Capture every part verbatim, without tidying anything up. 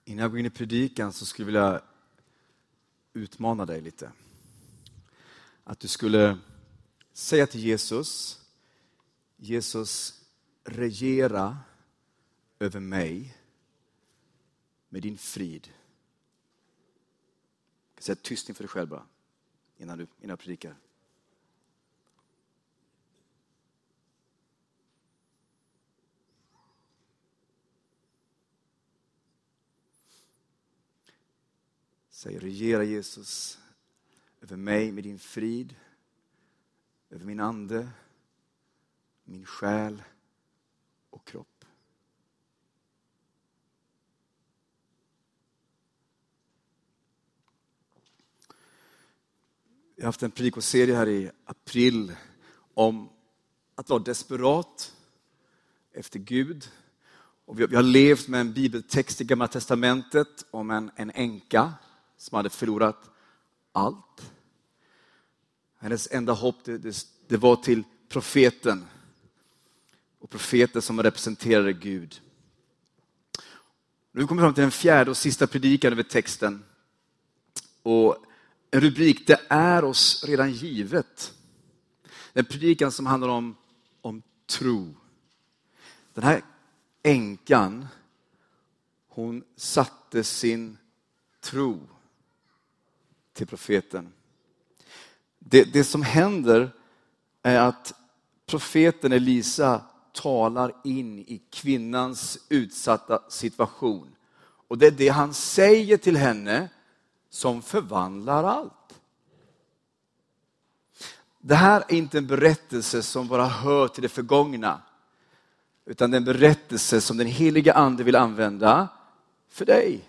Innan jag går in i predikan så skulle jag vilja utmana dig lite. Att du skulle säga till Jesus, Jesus, regera över mig med din frid. Jag kan säga tyst inför dig själv bara, innan du innan jag predikar. Säg, regera Jesus över mig med din frid, över min ande, min själ och kropp. Jag har haft en predikoserie här i april om att vara desperat efter Gud. Och vi har levt med en bibeltext i Gamla testamentet om en, en änka som hade förlorat allt. Hennes enda hopp det, det, det var till profeten. Och profeten som representerade Gud. Nu kommer vi fram till den fjärde och sista predikan över texten. Och en rubrik, det är oss redan givet. Den predikan som handlar om, om tro. Den här änkan, hon satte sin tro till profeten. Det, det som händer är att profeten Elisa talar in i kvinnans utsatta situation. Och det är det han säger till henne som förvandlar allt. Det här är inte en berättelse som bara hör till det förgångna. Utan det är en berättelse som den heliga ande vill använda för dig.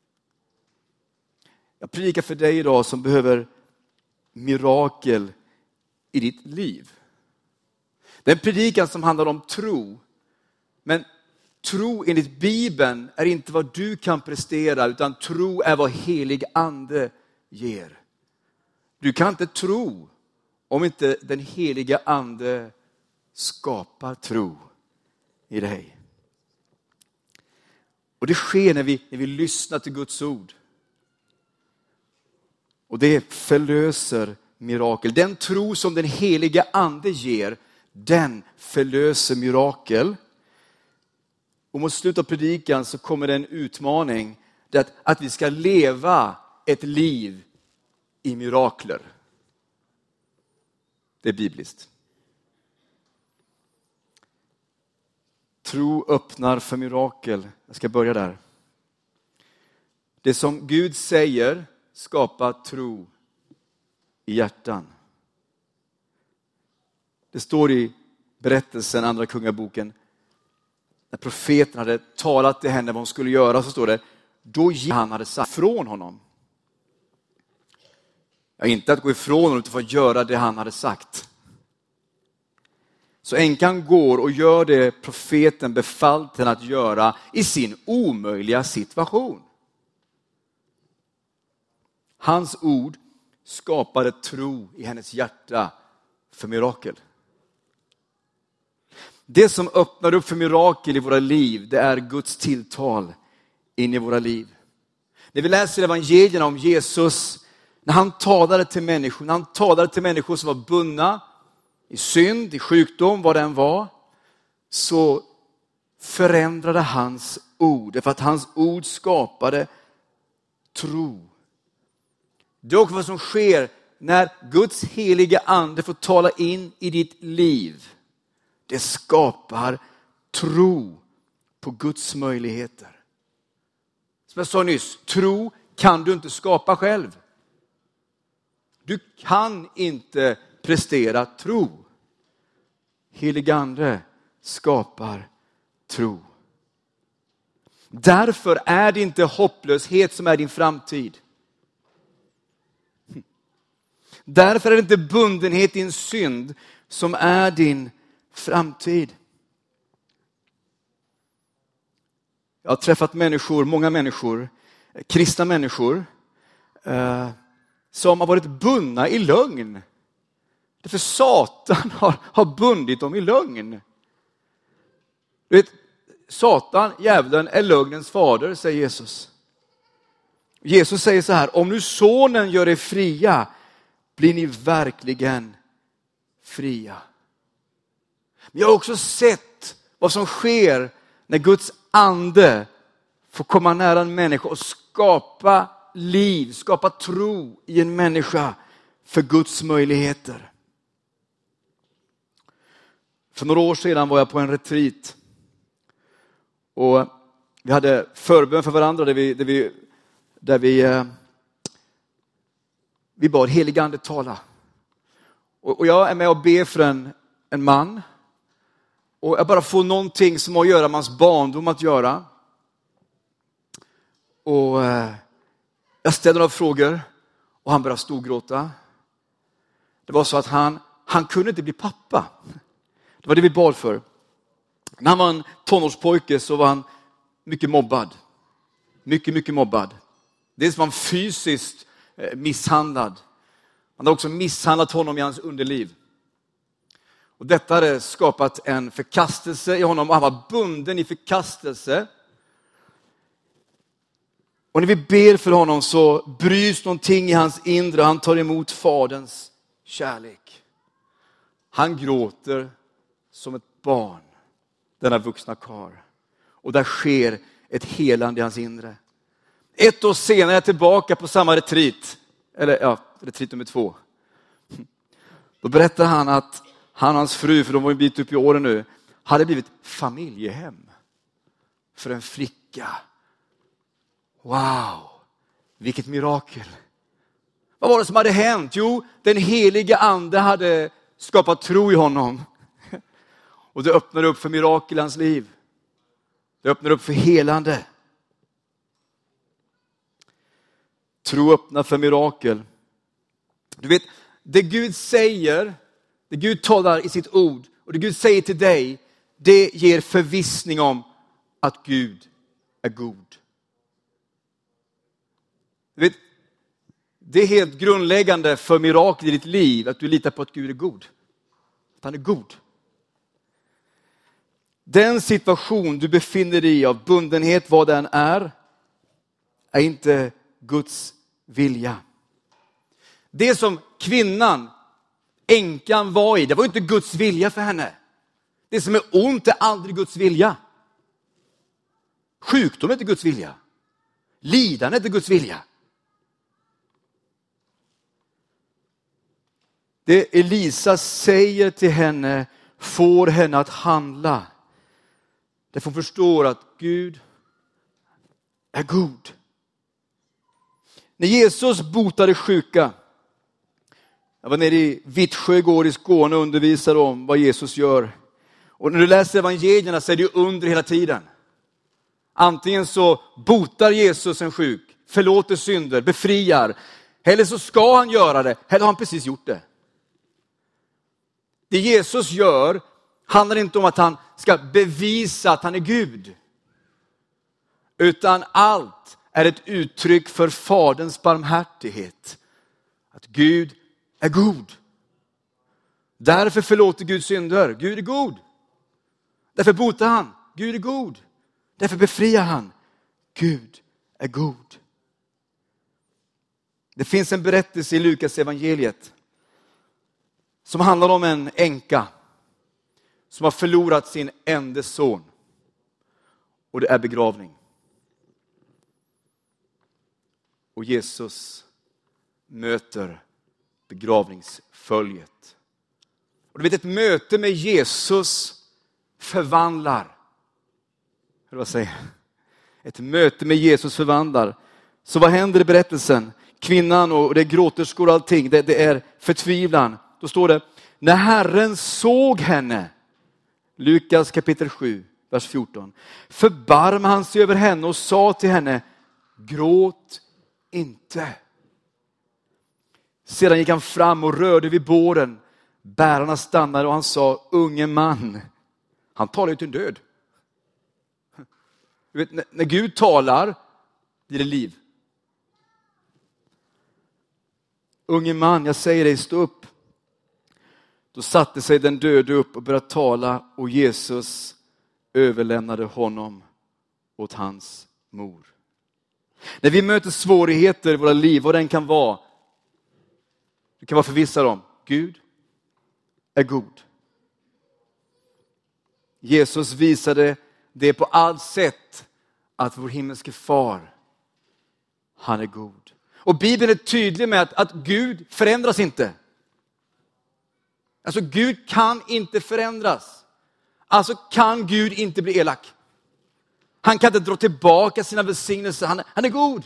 Jag predikar för dig idag som behöver mirakel i ditt liv. Det är en predikan som handlar om tro. Men tro enligt Bibeln är inte vad du kan prestera, utan tro är vad helig ande ger. Du kan inte tro om inte den heliga ande skapar tro i dig. Och det sker när vi, när vi lyssnar till Guds ord. Och det förlöser mirakel. Den tro som den heliga ande ger, den förlöser mirakel. Och mot slutet av predikan så kommer det en utmaning. Det att, att vi ska leva ett liv i mirakler. Det är bibliskt. Tro öppnar för mirakel. Jag ska börja där. Det som Gud säger skapar tro i hjärtan. Det står i berättelsen, andra kungaboken, när profeten hade talat till henne vad hon skulle göra, så står det, då gick han hade sagt från honom. Ja, inte att gå ifrån honom utan för att göra det han hade sagt. Så änkan går och gör det profeten befallt henne att göra i sin omöjliga situation. Hans ord skapade tro i hennes hjärta för mirakel. Det som öppnar upp för mirakel i våra liv, det är Guds tilltal in i våra liv. När vi läser evangelierna om Jesus, när han talade till människor, när han talade till människor som var bundna i synd, i sjukdom, vad det än var, så förändrade hans ord. För att hans ord skapade tro. Det är också vad som sker när Guds heliga ande får tala in i ditt liv. Det skapar tro på Guds möjligheter. Som jag sa nyss, tro kan du inte skapa själv. Du kan inte prestera tro. Helig ande skapar tro. Därför är det inte hopplöshet som är din framtid. Därför är det inte bundenhet i en synd som är din framtid. Jag har träffat människor, många människor, kristna människor eh, som har varit bundna i lögn. Därför Satan har, har bundit dem i lögn. Du vet, Satan, djävulen, är lögnens fader, säger Jesus. Jesus säger så här: om nu sonen gör er fria, blir ni verkligen fria. Men jag har också sett vad som sker när Guds ande får komma nära en människa och skapa liv, skapa tro i en människa för Guds möjligheter. För några år sedan var jag på en retreat. Och vi hade förbön för varandra där vi, där vi, där vi, eh, vi bad helig ande tala. Och, och jag är med och ber för en, en man. Och jag bara får någonting som har att göra med hans barndom att göra. Och eh, jag ställde några frågor och han började storgråta. Det var så att han, han kunde inte bli pappa. Det var det vi bad för. När han var en tonårspojke så var han mycket mobbad. Mycket, mycket mobbad. Dels var han fysiskt misshandlad. Han hade också misshandlat honom i hans underliv. Och detta hade skapat en förkastelse i honom. Och han var bunden i förkastelse. Och när vi ber för honom så bryts någonting i hans inre. Han tar emot faderns kärlek. Han gråter som ett barn. Denna vuxna karl. Och där sker ett helande i hans inre. Ett år senare är jag tillbaka på samma retreat. Eller ja, retreat nummer två. Då berättar han att han och hans fru, för de var en bit upp i åren nu, hade blivit familjehem för en flicka. Wow, vilket mirakel. Vad var det som hade hänt? Jo, den heliga ande hade skapat tro i honom. Och det öppnade upp för mirakel i hans liv. Det öppnade upp för helande. Tro öppnar för mirakel. Du vet, det Gud säger, det Gud talar i sitt ord och det Gud säger till dig, det ger förvissning om att Gud är god. Du vet, det är helt grundläggande för mirakel i ditt liv att du litar på att Gud är god. Att han är god. Den situation du befinner dig i av bundenhet, vad den är, är inte Guds vilja. Det som kvinnan, änkan var i, det var inte Guds vilja för henne. Det som är ont är aldrig Guds vilja. Sjukdom är inte Guds vilja. Lidande är inte Guds vilja. Det Elisa säger till henne får henne att handla. Därför hon förstår att Gud är god. När Jesus botade sjuka. Jag var nere i Vittsjö igår i Skåne och undervisade om vad Jesus gör. Och när du läser evangelierna så är det ju under hela tiden. Antingen så botar Jesus en sjuk, förlåter synder, befriar. Eller så ska han göra det, eller har han precis gjort det. Det Jesus gör handlar inte om att han ska bevisa att han är Gud. Utan allt är ett uttryck för faderns barmhärtighet. Att Gud är god. Därför förlåter Gud synder. Gud är god. Därför botar han. Gud är god. Därför befriar han. Gud är god. Det finns en berättelse i Lukas evangeliet som handlar om en änka som har förlorat sin enda son. Och det är begravning. Och Jesus möter begravningsföljet. Och du vet, ett möte med Jesus förvandlar. Hur vad säger jag? Ett möte med Jesus förvandlar. Så vad händer i berättelsen? Kvinnan och det är gråterskor och allting. Det, det är förtvivlan. Då står det, när Herren såg henne, Lukas kapitel sju, vers fjorton, förbarmade han sig över henne och sa till henne, gråt inte. Sedan gick han fram och rörde vid båren. Bärarna stannade och han sa, unge man. Han talar ju till en död. Du vet, när, när Gud talar, blir det liv. Unge man, jag säger dig, stå upp. Då satte sig den döde upp och började tala och Jesus överlämnade honom åt hans mor. När vi möter svårigheter i våra liv, vad den kan vara, du kan vara förvissad om, Gud är god. Jesus visade det på allt sätt att vår himmelske far, han är god. Och Bibeln är tydlig med att, att Gud förändras inte. Alltså Gud kan inte förändras. Alltså kan Gud inte bli elak. Han kan inte dra tillbaka sina välsignelser. Han, han är god.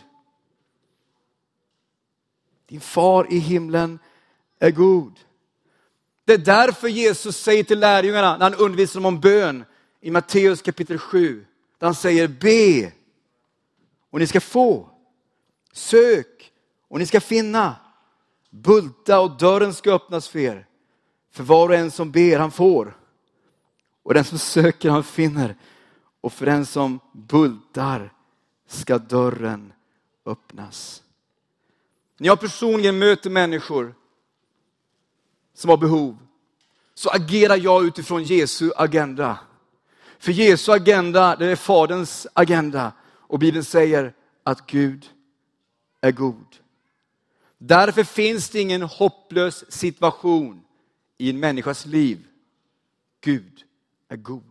Din far i himlen är god. Det är därför Jesus säger till lärjungarna när han undervisar dem om bön i Matteus kapitel sju. Där han säger be och ni ska få. Sök och ni ska finna. Bulta och dörren ska öppnas för er. För var och en som ber han får. Och den som söker han finner. Och för den som bultar ska dörren öppnas. När jag personligen möter människor som har behov, så agerar jag utifrån Jesu agenda. För Jesu agenda, det är Faderns agenda. Och Bibeln säger att Gud är god. Därför finns det ingen hopplös situation i en människas liv. Gud är god.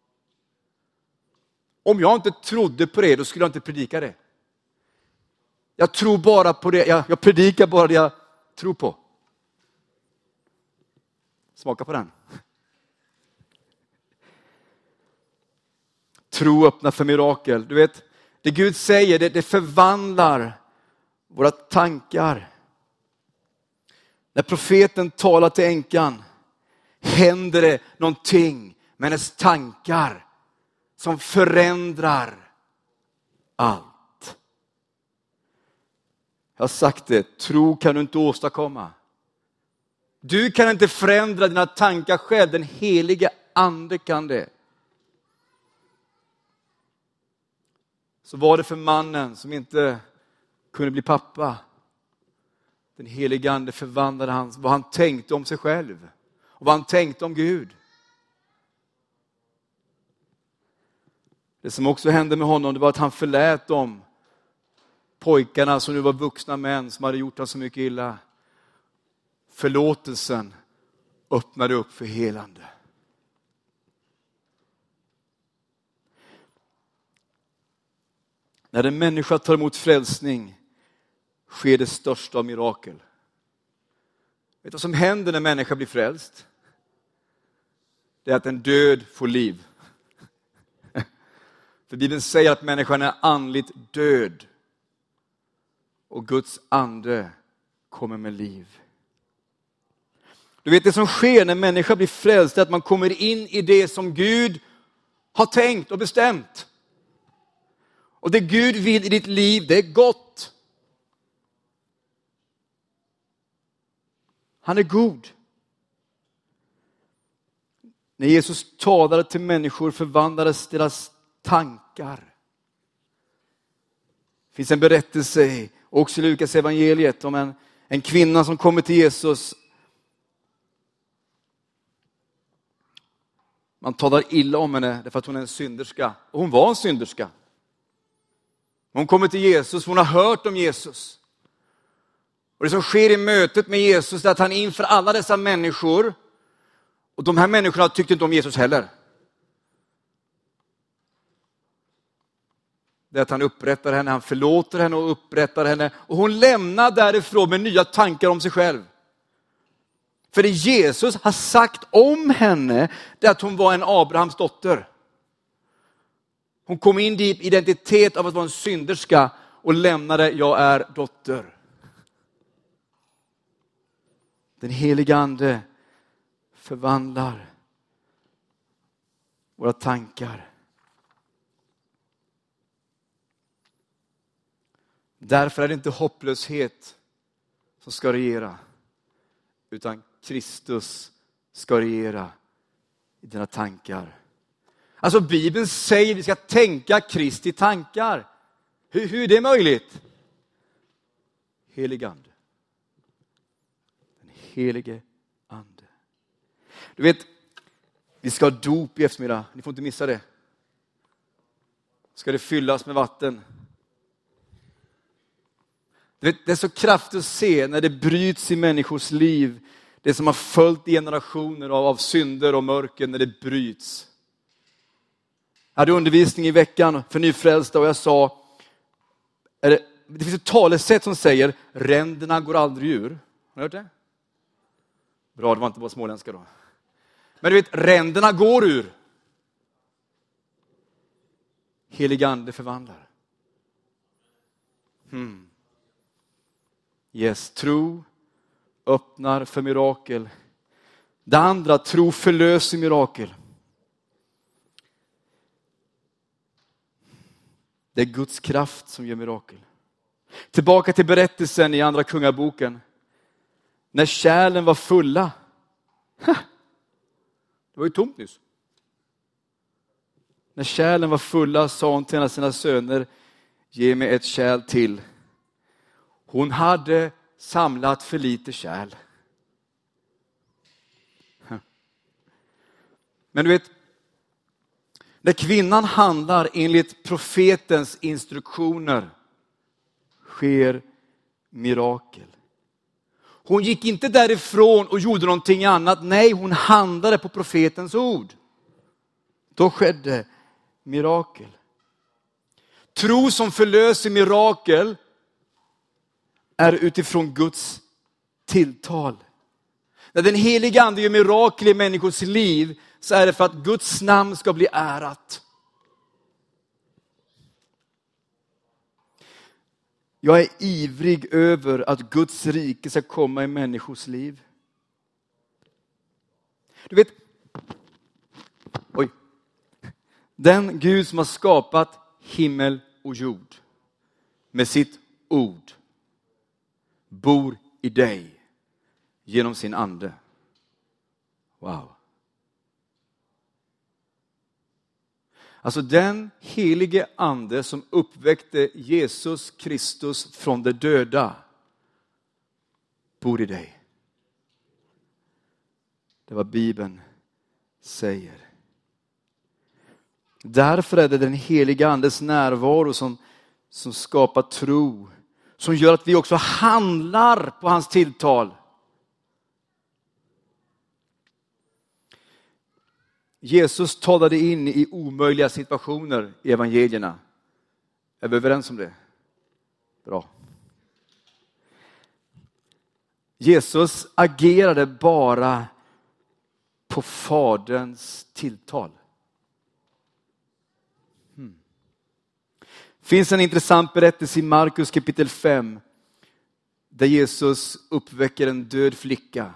Om jag inte trodde på det, då skulle jag inte predika det. Jag tror bara på det. Jag, jag predikar bara det jag tror på. Smaka på den. Tro öppnar för mirakel. Du vet, det Gud säger, det, det förvandlar våra tankar. När profeten talar till änkan, händer det någonting med hennes tankar som förändrar allt. Jag har sagt det, tro kan du inte åstadkomma. Du kan inte förändra dina tankar själv, den heliga ande kan det. Så var det för mannen som inte kunde bli pappa. Den heliga ande förvandlade hans, vad han tänkte om sig själv och vad han tänkte om Gud. Det som också hände med honom, det var att han förlät dem, pojkarna som nu var vuxna män som hade gjort honom så mycket illa. Förlåtelsen öppnade upp för helande. När en människa tar emot frälsning sker det största av mirakel. Vet du vad som händer när en människa blir frälst? Det är att en död får liv. För Bibeln säger att människan är andligt död. Och Guds ande kommer med liv. Du vet, det som sker när människa blir frälst är att man kommer in i det som Gud har tänkt och bestämt. Och det Gud vill i ditt liv, det är gott. Han är god. När Jesus talade till människor förvandlades deras tankar. Det finns en berättelse också i Lukas evangeliet om en, en kvinna som kommer till Jesus. Man talar illa om henne därför att hon är en synderska. Och hon var en synderska. Hon kommer till Jesus, hon har hört om Jesus. Och det som sker i mötet med Jesus är att han inför alla dessa människor, och de här människorna tyckte inte om Jesus heller. Det är att han upprättar henne, han förlåter henne och upprättar henne. Och hon lämnar därifrån med nya tankar om sig själv. För det Jesus har sagt om henne, det är att hon var en Abrahams dotter. Hon kom in i identitet av att vara en synderska och lämnade, jag är dotter. Den heliga ande förvandlar våra tankar. Därför är det inte hopplöshet som ska regera, utan Kristus ska regera i dina tankar. Alltså Bibeln säger att vi ska tänka Kristi tankar. Hur, hur är det möjligt? Helig ande. Den helige ande. Du vet, vi ska ha dop i eftermiddag. Ni får inte missa det. Ska det fyllas med vatten. Det är så kraftigt att se när det bryts i människors liv. Det som har följt generationer av, av synder och mörker när det bryts. Jag hade undervisning i veckan för nyfrälsta och jag sa, är det, det finns ett talesätt som säger ränderna går aldrig ur. Har du hört det? Bra, det var inte bara småländska då. Men du vet, ränderna går ur. Helig ande förvandlar. Hmm. Yes, tro öppnar för mirakel. Det andra, tro förlöser mirakel. Det är Guds kraft som gör mirakel. Tillbaka till berättelsen i andra kungaboken. När kärlen var fulla. Det var ju tomt nyss. När kärlen var fulla sa hon till en av sina söner, ge mig ett kärl till. Hon hade samlat för lite kärl. Men du vet, när kvinnan handlar enligt profetens instruktioner sker mirakel. Hon gick inte därifrån och gjorde någonting annat. Nej, hon handlade på profetens ord. Då skedde mirakel. Tro som förlöser mirakel är utifrån Guds tilltal. När den heliga ande gör mirakel i människors liv så är det för att Guds namn ska bli ärat. Jag är ivrig över att Guds rike ska komma i människors liv. Du vet, oj. Den Gud som har skapat himmel och jord med sitt ord bor i dig genom sin ande. Wow. Alltså den helige ande som uppväckte Jesus Kristus från de döda bor i dig. Det är vad Bibeln säger. Därför är det den heliga andes närvaro som, som skapar tro. Som gör att vi också handlar på hans tilltal. Jesus talade in i omöjliga situationer i evangelierna. Är vi överens om det? Bra. Jesus agerade bara på faderns tilltal. Hmm. Finns en intressant berättelse i Markus kapitel fem. Där Jesus uppväcker en död flicka.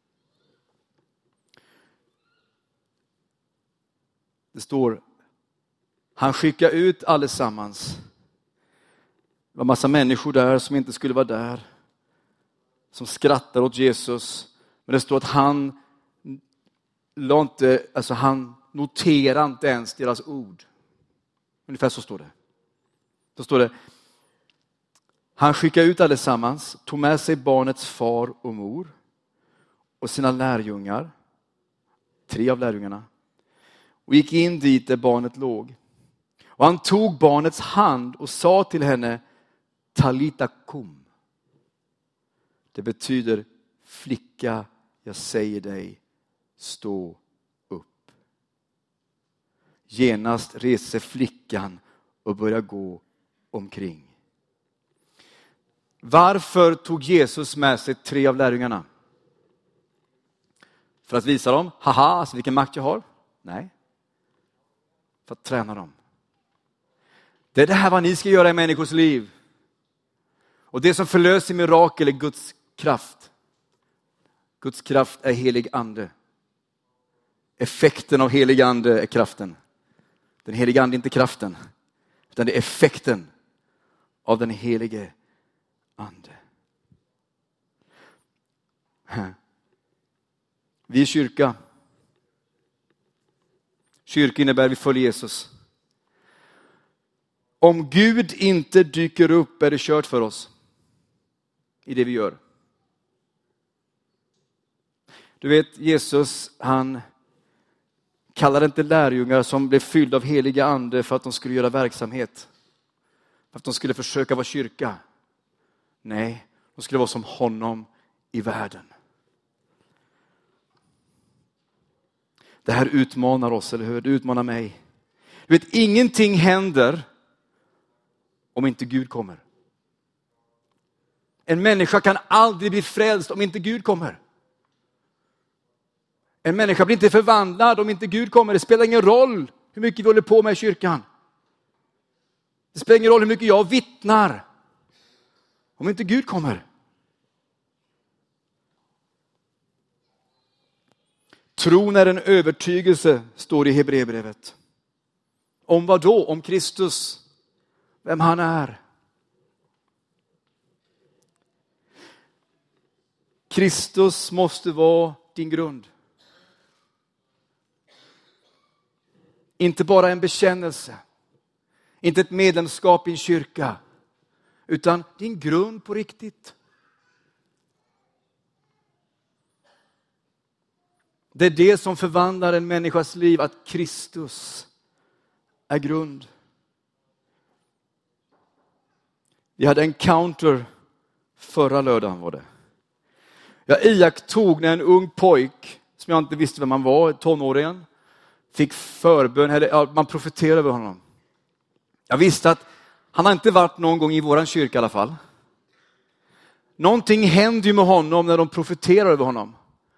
Det står, han skickar ut allesammans. Det var massa människor där som inte skulle vara där. Som skrattar åt Jesus. Men det står att han, inte, alltså han noterar inte ens deras ord. Ungefär så står det. Då står det, han skickar ut allesammans, tog med sig barnets far och mor och sina lärjungar. Tre av lärjungarna. Och gick in dit där barnet låg. Och han tog barnets hand och sa till henne, Talita kum. Det betyder, flicka, jag säger dig, stå upp. Genast reser flickan och börjar gå omkring. Varför tog Jesus med sig tre av lärjungarna? För att visa dem, haha, alltså vilken makt jag har? Nej. För att träna dem. Det är det här vad ni ska göra i människors liv. Och det som förlöser mirakel är Guds kraft. Guds kraft är helig ande. Effekten av helig ande är kraften. Den heliga ande är inte kraften. Utan det är effekten av den helige ande. Vi är kyrka. Kyrka innebär vi följer Jesus. Om Gud inte dyker upp är det kört för oss. I det vi gör. Du vet, Jesus, han kallade inte lärjungar som blev fyllda av heliga ande för att de skulle göra verksamhet. För att de skulle försöka vara kyrka. Nej, de skulle vara som honom i världen. Det här utmanar oss, eller hur? Det utmanar mig. Du vet, ingenting händer om inte Gud kommer. En människa kan aldrig bli frälst om inte Gud kommer. En människa blir inte förvandlad om inte Gud kommer. Det spelar ingen roll hur mycket vi håller på med i kyrkan. Det spelar ingen roll hur mycket jag vittnar om inte Gud kommer. Tron är en övertygelse, står det i Hebreerbrevet. Om vad då? Om Kristus. Vem han är. Kristus måste vara din grund. Inte bara en bekännelse. Inte ett medlemskap i en kyrka. Utan din grund på riktigt. Det är det som förvandlar en människas liv, att Kristus är grund. Vi hade en encounter förra lördagen var det. Jag iakttog när en ung pojk, som jag inte visste vem han var, tonåringen, fick förbön, eller man profeterade över honom. Jag visste att han har inte varit någon gång i våran kyrka i alla fall. Någonting händer ju med honom när de profeterar över honom.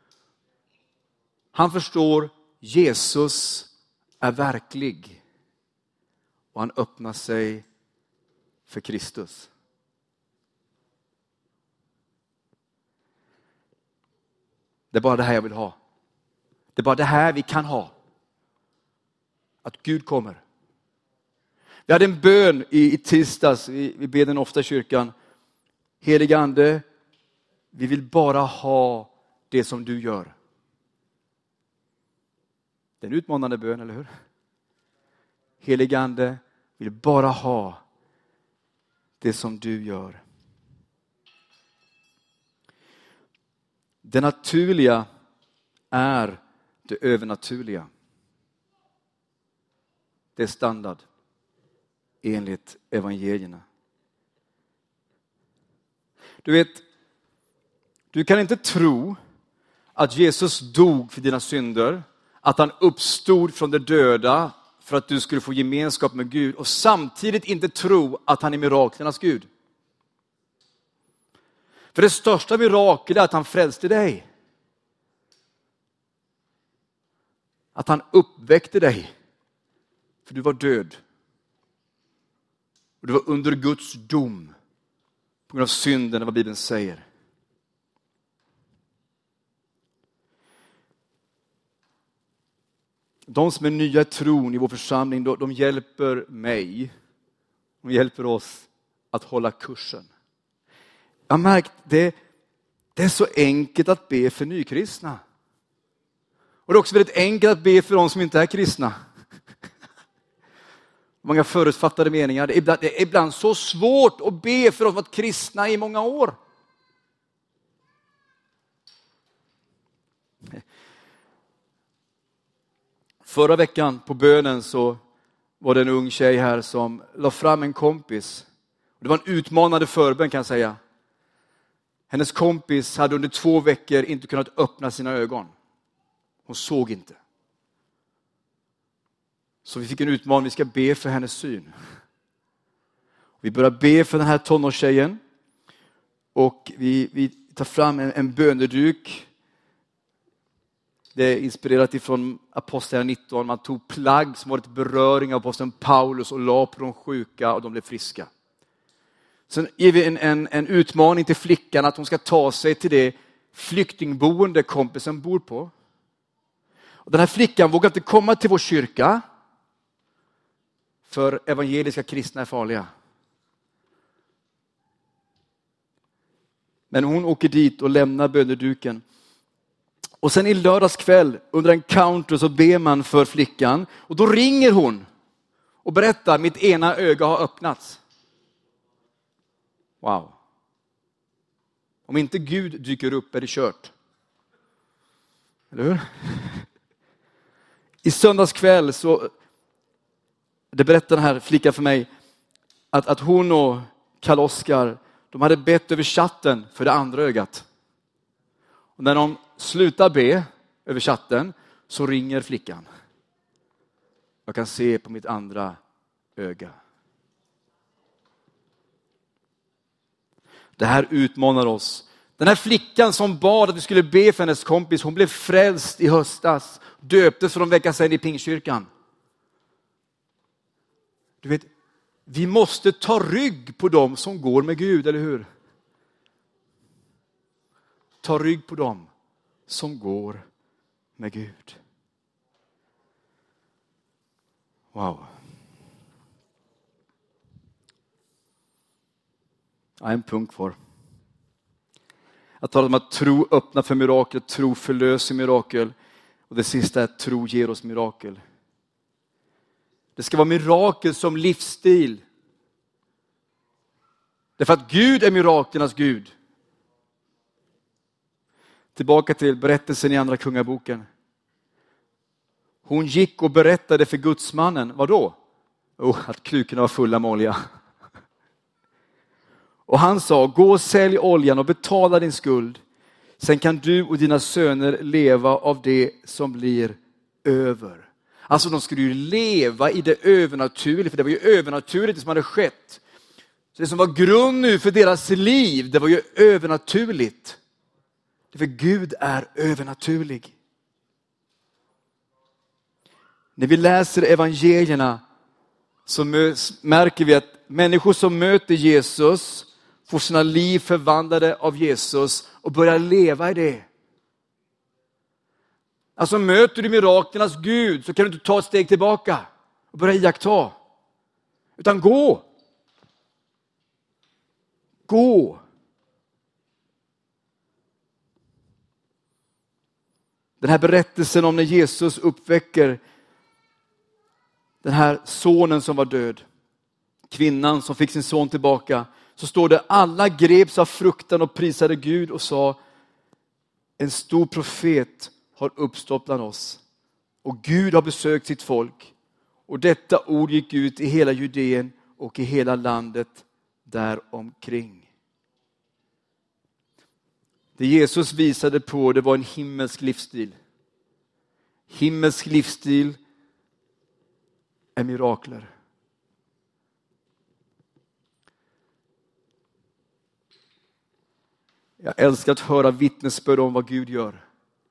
Han förstår Jesus är verklig. Och han öppnar sig för Kristus. Det är bara det här jag vill ha. Det är bara det här vi kan ha. Att Gud kommer. Vi hade en bön i, i tisdags, vi, vi ber den ofta i kyrkan. Helige Ande, vi vill bara ha det som du gör. Det är en utmanande bön, eller hur? Helige Ande, vill bara ha det som du gör. Det naturliga är det övernaturliga. Det är standard enligt evangelierna. Du vet, du kan inte tro att Jesus dog för dina synder, att han uppstod från de döda för att du skulle få gemenskap med Gud, och samtidigt inte tro att han är miraklernas Gud. För det största mirakel är att han frälste dig. Att han uppväckte dig. För du var död. Och du var under Guds dom. På grund av synden, vad Bibeln säger. De som är nya i tron i vår församling, de, de hjälper mig. De hjälper oss att hålla kursen. Jag har märkt, det, det är så enkelt att be för nykristna. Och det är också väldigt enkelt att be för de som inte är kristna. Många förutfattade meningar. Det är, ibland, det är ibland så svårt att be för de som varit kristna i många år. Förra veckan på bönen så var det en ung tjej här som la fram en kompis. Det var en utmanande förbön, kan jag säga. Hennes kompis hade under två veckor inte kunnat öppna sina ögon. Hon såg inte. Så vi fick en utmaning, vi ska be för hennes syn. Vi börjar be för den här tonårstjejen. Och vi, vi tar fram en, en böneduk. Det är inspirerat ifrån Apostlagärningarna nitton. Man tog plagg som var ett beröring av aposteln Paulus och la på de sjuka och de blev friska. Sen ger vi en, en, en utmaning till flickan att hon ska ta sig till det flyktingboende kompisen bor på. Och den här flickan vågar inte komma till vår kyrka. För evangeliska kristna är farliga. Men hon åker dit och lämnar böneduken. Och sen i lördags kväll under en counter så ber man för flickan. Och då ringer hon och berättar, mitt ena öga har öppnats. Wow. Om inte Gud dyker upp är det kört. Eller hur? I söndags kväll så, det berättar den här flickan för mig, att, att hon och Karl Oskar, de hade bett över chatten för det andra ögat. Och när de slutar be över chatten så ringer flickan. Jag kan se på mitt andra öga. Det här utmanar oss. Den här flickan som bad att vi skulle be för hennes kompis, hon blev frälst i höstas. Döptes för en vecka sedan i Pingstkyrkan. Du vet, vi måste ta rygg på dem som går med Gud, eller hur? Ta rygg på dem som går med Gud. Wow. Jag har en punkt kvar. Jag talar om att tro öppnar för mirakel, tro förlöser mirakel. Och det sista är att tro ger oss mirakel. Det ska vara mirakel som livsstil. Därför att Gud är miraklernas Gud. Tillbaka till berättelsen i andra kungaboken. Hon gick och berättade för gudsmannen. Vad då? Oh, att krukorna var fulla med olja. Och han sa, gå och sälj oljan och betala din skuld. Sen kan du och dina söner leva av det som blir över. Alltså de skulle ju leva i det övernaturliga, för det var ju övernaturligt det som hade skett. Så det som var grund nu för deras liv, det var ju övernaturligt. För Gud är övernaturlig. När vi läser evangelierna så märker vi att människor som möter Jesus får sina liv förvandlade av Jesus och börjar leva i det. Alltså möter du miraklernas Gud så kan du inte ta ett steg tillbaka och börja iaktta. Utan gå. Gå. Den här berättelsen om när Jesus uppväcker den här sonen som var död. Kvinnan som fick sin son tillbaka. Så står det, alla greps av fruktan och prisade Gud och sa, en stor profet har uppstått bland oss. Och Gud har besökt sitt folk. Och detta ord gick ut i hela Judeen och i hela landet där omkring. Det Jesus visade på, det var en himmelsk livsstil. Himmelsk livsstil är mirakler. Jag älskar att höra vittnesbörd om vad Gud gör.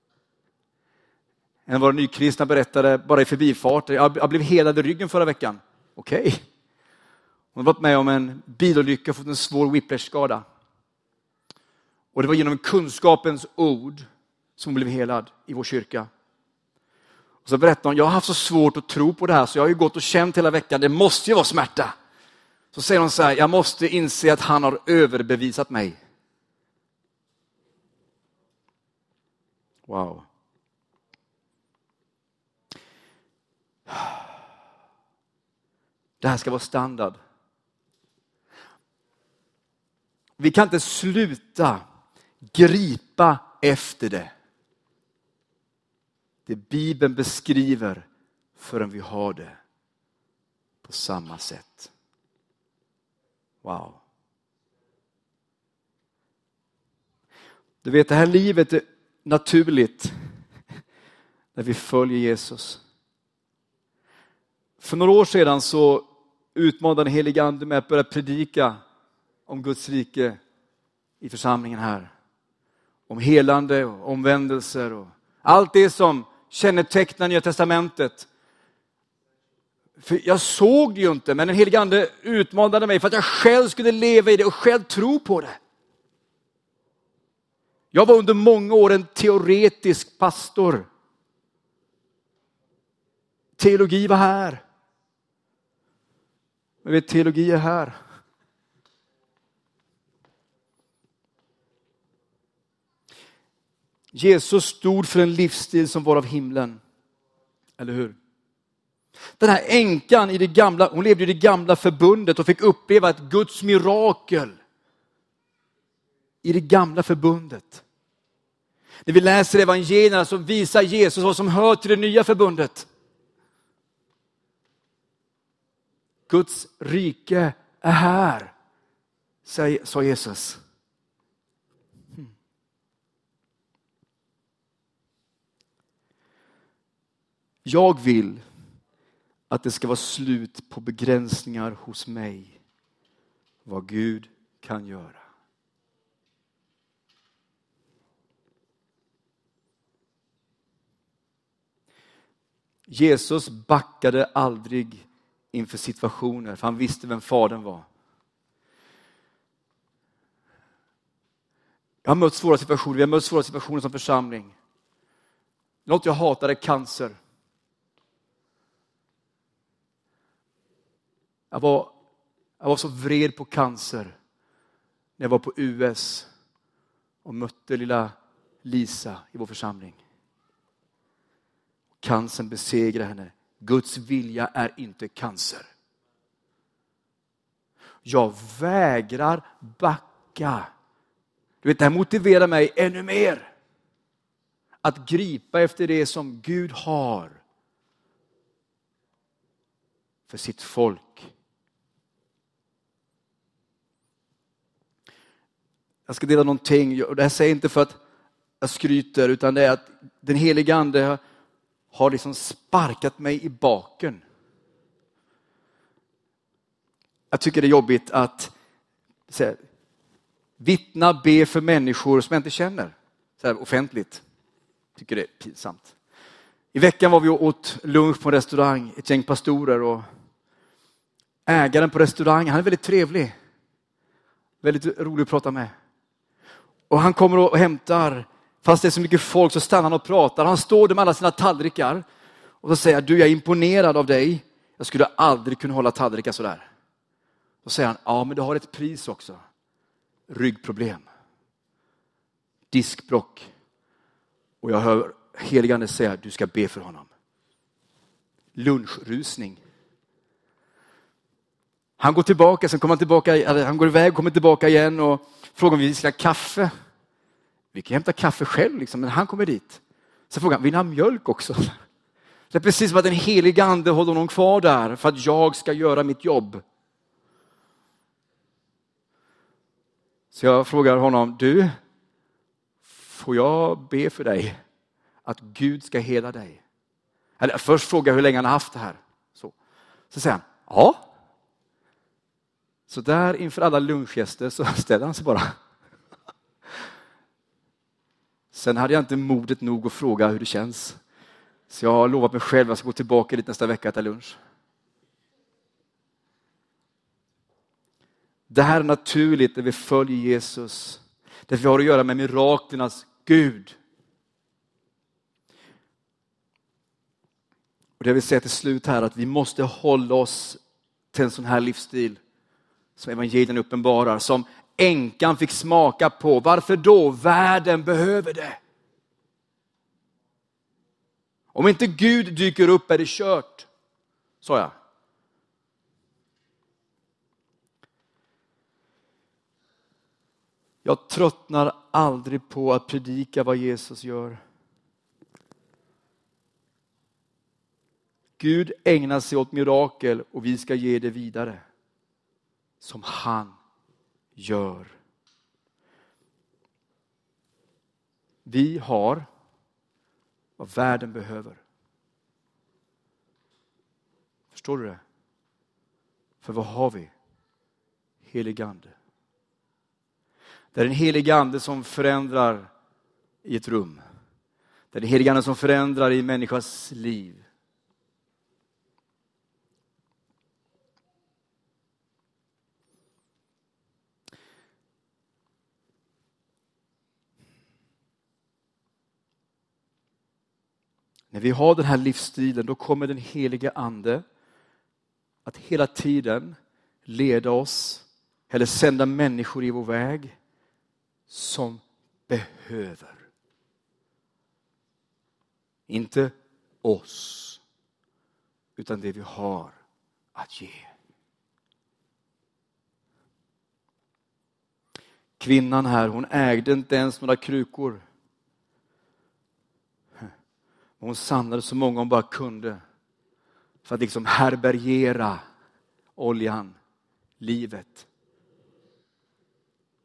En av våra nykristna berättade bara i förbifarter. Jag blev helad i ryggen förra veckan. Okej. Okay. Hon har varit med om en bilolycka och fått en svår whiplash-skada. Och det var genom kunskapens ord som hon blev helad i vår kyrka. Och så berättade hon, jag har haft så svårt att tro på det här så jag har ju gått och känt hela veckan, det måste ju vara smärta. Så säger hon så här, jag måste inse att han har överbevisat mig. Wow. Det här ska vara standard. Vi kan inte sluta gripa efter det. Det Bibeln beskriver förrän vi har det på samma sätt. Wow. Du vet, det här livet är naturligt när vi följer Jesus. För några år sedan så utmanade den helige ande med att börja predika om Guds rike i församlingen här. Om helande och omvändelser och allt det som kännetecknar Nya testamentet. För jag såg det ju inte, men den helige ande utmanade mig för att jag själv skulle leva i det och själv tro på det. Jag var under många år en teoretisk pastor. Teologi var här. Men vet, teologi är här. Jesus stod för en livsstil som var av himlen. Eller hur? Den här änkan i det gamla, hon levde i det gamla förbundet och fick uppleva ett Guds mirakel i det gamla förbundet. När vi läser evangelierna så visar Jesus vad som hör till det nya förbundet. Guds rike är här. sa Jesus. Hmm. Jag vill att det ska vara slut på begränsningar hos mig. Vad Gud kan göra. Jesus backade aldrig inför situationer, för han visste vem fadern var. Jag har mött svåra situationer, vi har mött svåra situationer som församling. Något jag hatade, cancer. Jag var, jag var så vred på cancer när jag var på U S och mötte lilla Lisa i vår församling. Cancern besegrar henne. Guds vilja är inte cancer. Jag vägrar backa. Du vet, det här motiverar mig ännu mer. Att gripa efter det som Gud har för sitt folk. Jag ska dela någonting, och det här säger jag inte för att jag skryter, utan det är att den helige ande har liksom sparkat mig i baken. Jag tycker det är jobbigt att här, vittna, be för människor som jag inte känner så här, offentligt. Jag tycker det är pinsamt. I veckan var vi och åt lunch på en restaurang, ett gäng pastorer, och ägaren på restaurangen, han är väldigt trevlig. Väldigt rolig att prata med. Och han kommer och hämtar, fast det är så mycket folk så stannar han och pratar. Han står där med alla sina tallrikar och så säger: du, jag är imponerad av dig. Jag skulle aldrig kunna hålla tallrikar sådär. Då säger han: ja, men du har ett pris också. Ryggproblem. Diskbråck. Och jag hör heligande säga: du ska be för honom. Lunchrusning. Han går tillbaka, sen kommer han tillbaka, eller han går iväg, kommer tillbaka igen och frågar om vi ska ha kaffe. Vi kan hämta kaffe själv liksom, men han kommer dit. Så frågar han: vill ni ha mjölk också? Det är precis som att den heliga ande håller honom kvar där för att jag ska göra mitt jobb. Så jag frågar honom: du, får jag be för dig att Gud ska hela dig? Eller först frågar jag hur länge han har haft det här. Så, så säger han: ja. Så där inför alla lunchgäster så ställer han sig bara. Sen hade jag inte modet nog att fråga hur det känns. Så jag har lovat mig själv att jag ska gå tillbaka dit nästa vecka och äta lunch. Det här är naturligt när vi följer Jesus. Det vi har att göra med miraklernas Gud. Och det vill säga till slut här att vi måste hålla oss till en sån här livsstil som evangelien uppenbarar, som änkan fick smaka på. Varför då? Världen behöver det. Om inte Gud dyker upp är det kört, sa jag. Jag tröttnar aldrig på att predika vad Jesus gör. Gud ägnar sig åt mirakel och vi ska ge det vidare. Som han gör. Vi har vad världen behöver. Förstår du det? För vad har vi? Helig ande. Det är en helig ande som förändrar i ett rum. Det är en helig ande som förändrar i människas liv. När vi har den här livsstilen, då kommer den heliga ande att hela tiden leda oss eller sända människor i vår väg som behöver. Inte oss, utan det vi har att ge. Kvinnan här, hon ägde inte ens några krukor. Hon samlade så många hon bara kunde för att liksom härbärgera oljan, livet.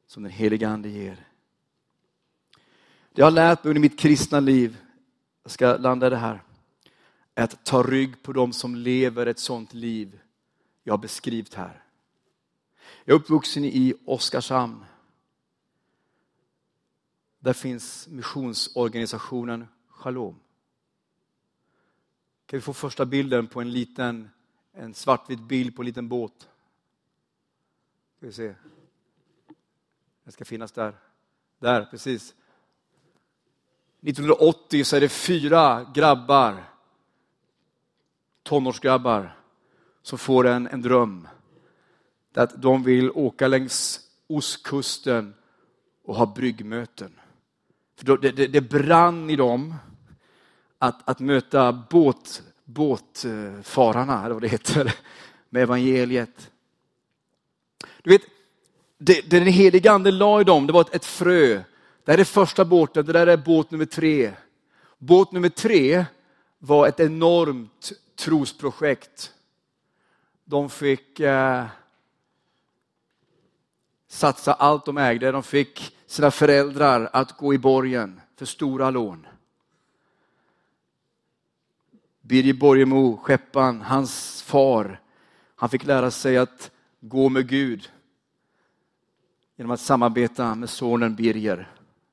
som den heliga ande ger. Det jag har lärt mig under mitt kristna liv, jag ska landa det här, är att ta rygg på dem som lever ett sånt liv jag har beskrivit här. Jag är uppvuxen i Oskarshamn. Där finns missionsorganisationen Shalom. Kan vi få första bilden på en liten, en svartvit bild på en liten båt? Ska vi se. Den ska finnas där. Där, precis. nittonhundraåttio så är det fyra grabbar, tonårsgrabbar, som får en, en dröm. Att de vill åka längs ostkusten och ha bryggmöten. För det, det, det brann i dem att, att möta båt, båtfararna, eller vad det heter, med evangeliet. Du vet, det, det den heliga ande la i dem, det var ett, ett frö. Det här är första båten, det där är båt nummer tre. Båt nummer tre var ett enormt trosprojekt. De fick eh, satsa allt de ägde. De fick sina föräldrar att gå i borgen för stora lån. Birger Borgemo, skeppan, hans far, han fick lära sig att gå med Gud genom att samarbeta med sonen Birger.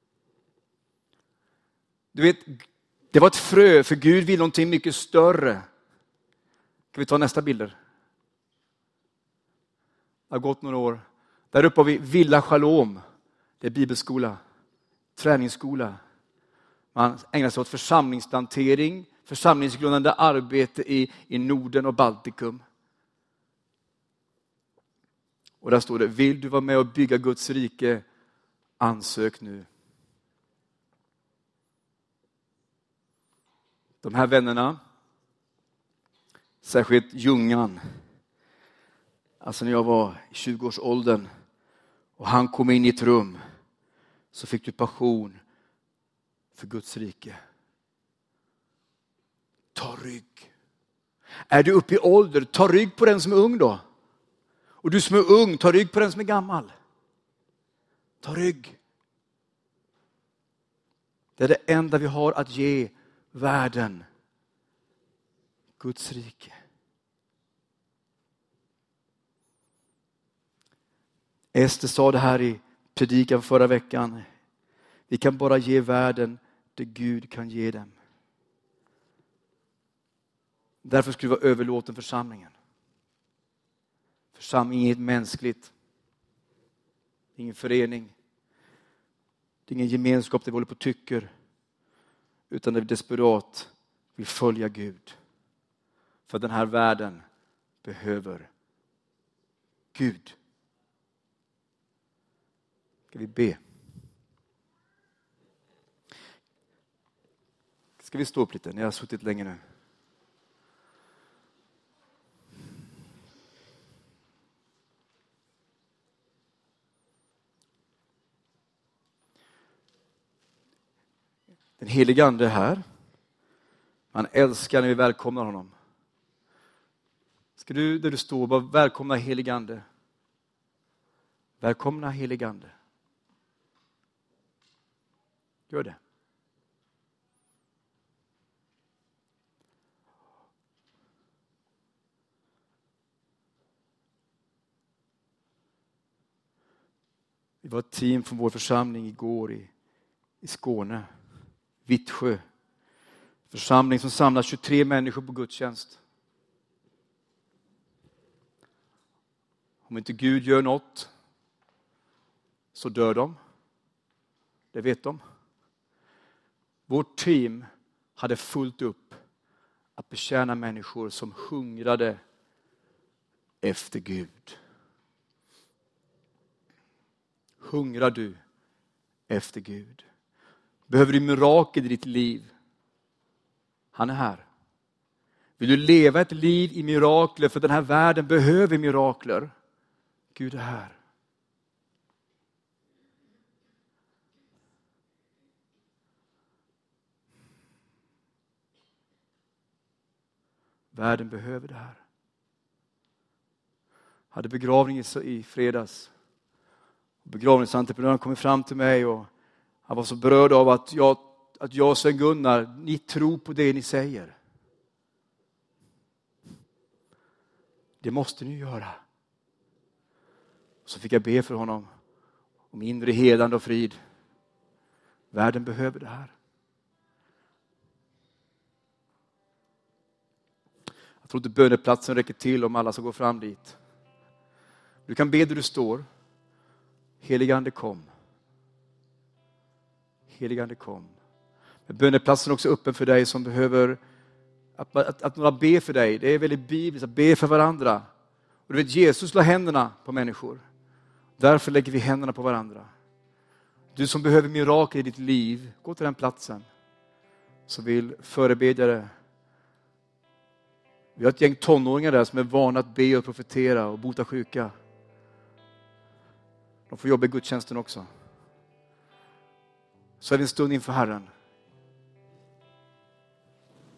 Du vet, det var ett frö, för Gud vill någonting mycket större. Kan vi ta nästa bilder? Det har gått några år. Där uppe har vi Villa Shalom. Det är bibelskola, träningsskola. Man ägnar sig åt församlingsplantering, församlingsgrundande arbete i, i Norden och Baltikum. Och där står det, vill du vara med och bygga Guds rike? Ansök nu. De här vännerna, särskilt Ljungan, alltså när jag var i tjugoårsåldern och han kom in i ett rum, så fick du passion för Guds rike. Ta rygg. Är du uppe i ålder, ta rygg på den som är ung då. Och du som är ung, ta rygg på den som är gammal. Ta rygg. Det är det enda vi har att ge världen. Guds rike. Ester sa det här i predikan förra veckan. Vi kan bara ge världen det Gud kan ge dem. Därför skulle vi vara överlåten församlingen. Församlingen är inget mänskligt. Det är ingen förening. Det är ingen gemenskap där vi håller på och tycker. Utan där vi desperat vill följa Gud. För den här världen behöver Gud. Ska vi be? Ska vi stå upp lite? Ni har suttit länge nu. Den heliga ande är här. Man älskar när vi välkomnar honom. Ska du där du står bara välkomna heliga ande? Välkomna heliga ande. Gör det. Vi var ett team från vår församling igår i, i Skåne. Vittsjö. Församling som samlar tjugotre människor på gudstjänst. Om inte Gud gör något så dör de. Det vet de. Vårt team hade fullt upp att betjäna människor som hungrade efter Gud. Hungrar du efter Gud? Behöver du mirakel i ditt liv? Han är här. Vill du leva ett liv i mirakler? För den här världen behöver mirakler. Gud är här. Världen behöver det här. Hade begravning i fredags. Begravningsentreprenören kom fram till mig och han var så berörd av att jag, att jag och Sven Gunnar, ni tror på det ni säger. Det måste ni göra. Så fick jag be för honom om inre helande och frid. Världen behöver det här. Jag tror inte böneplatsen räcker till om alla ska gå fram dit. Du kan be där du står. Helige Ande kom. Helige Ande kom. Men böneplatsen är också öppen för dig som behöver att, att, att några ber för dig. Det är väldigt bibliskt att be för varandra. Och du vet, Jesus la händerna på människor. Därför lägger vi händerna på varandra. Du som behöver mirakel i ditt liv, gå till den platsen. Så vill förebedjare. Vi har ett gäng tonåringar där som är vana att be och profetera och bota sjuka. De får jobba i gudstjänsten också. Så är vi en stund inför Herren.